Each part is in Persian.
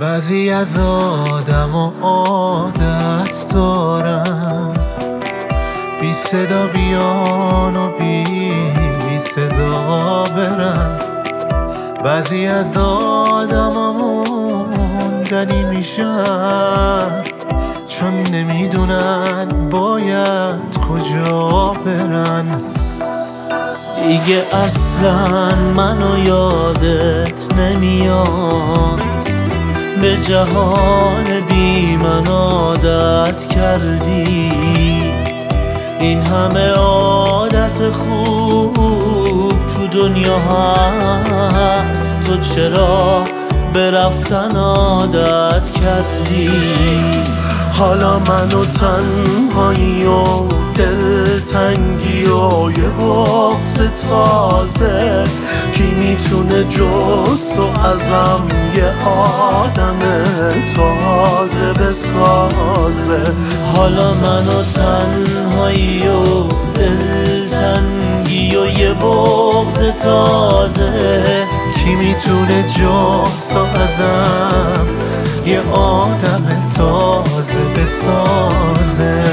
بعضی از آدم و عادت دارن، بی صدا بیان و بی صدا برن. بعضی از آدمامون موندنی میشن، چون نمیدونن باید کجا برن. دیگه اصلا منو یادت نمیاد، به جهان بی من عادت کردی. این همه عادت خوب تو دنیا هست، تو چرا به رفتن عادت کردی؟ حالا من و تنهایی و دلتنگی و یه بغض تازه، کی میتونه جز تو ازم یه آدم تازه بسازه؟ حالا من و تنهایی و دلتنگی و یه بغض تازه، کی میتونه جز تو ازم یه آدم تازه بسازه؟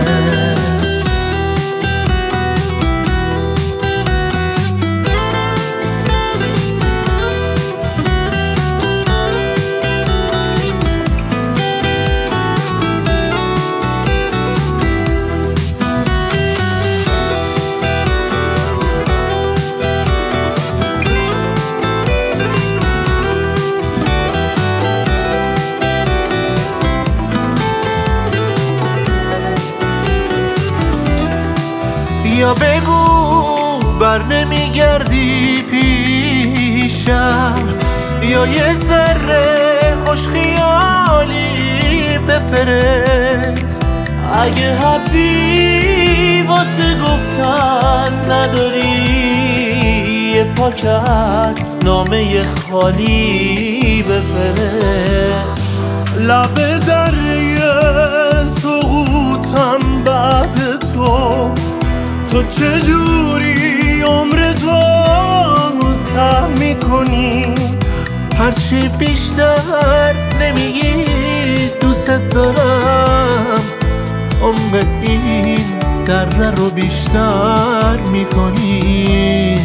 یا بگو بر نمیگردی پیشم، یا یه ذره خوش خیالی بفرست. اگه حرفی واسه گفتن نداری، یه پاکت نامه خالی بفرست. لب دریه سقوطم بعد تو چجوری عمر تو سهم میکنی؟ هرچی بیشتر نمیگی دوست دارم، عمق این دره رو بیشتر میکنی.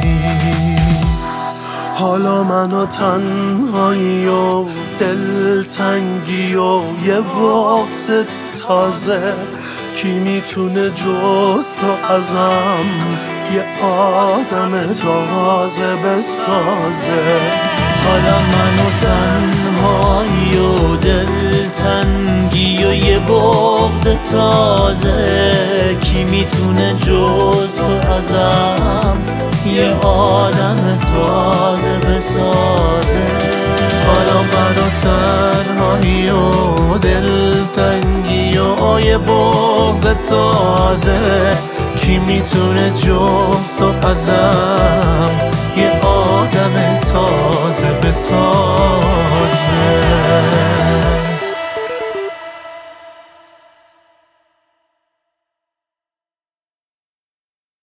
حالا من و تنهایی و دلتنگی و یه بغض تازه، کی میتونه جز تو ازم یه آدم تازه بسازه؟ حالا من و تنهایی و دلتنگی و یه بغض تازه، کی میتونه جز تو ازم یه آدم تازه بسازه؟ حالا من و تنهایی و دلتنگی و یه بغض تازه، کی میتونه جز تو ازم یه آدم تازه بسازه؟